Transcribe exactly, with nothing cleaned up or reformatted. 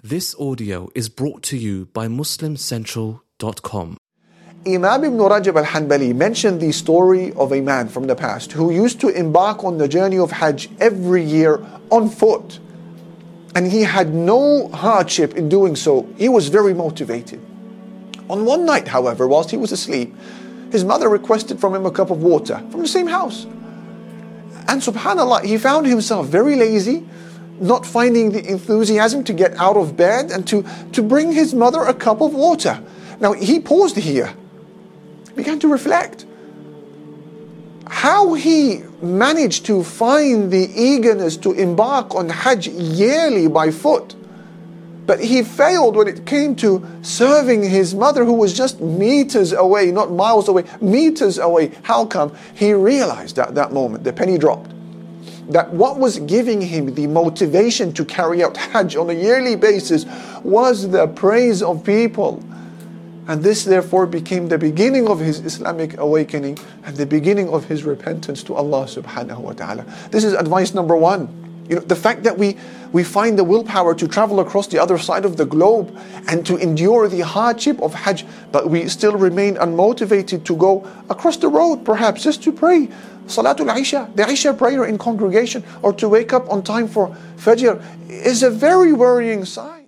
This audio is brought to you by Muslim Central dot com. Imam Ibn Rajab al-Hanbali mentioned the story of a man from the past who used to embark on the journey of Hajj every year on foot. And he had no hardship in doing so. He was very motivated. On one night, however, whilst he was asleep, his mother requested from him a cup of water from the same house. And subhanAllah, he found himself very lazy, not finding the enthusiasm to get out of bed and to, to bring his mother a cup of water. Now he paused here, began to reflect. How he managed to find the eagerness to embark on Hajj yearly by foot. But he failed when it came to serving his mother, who was just meters away, not miles away, meters away. How come? He realized at that moment, the penny dropped, that what was giving him the motivation to carry out Hajj on a yearly basis was the praise of people. And this therefore became the beginning of his Islamic awakening and the beginning of his repentance to Allah subhanahu wa ta'ala. This is advice number one. You know, the fact that we, we find the willpower to travel across the other side of the globe and to endure the hardship of Hajj, but we still remain unmotivated to go across the road, perhaps just to pray Salatul Isha, the Isha prayer in congregation, or to wake up on time for Fajr, is a very worrying sign.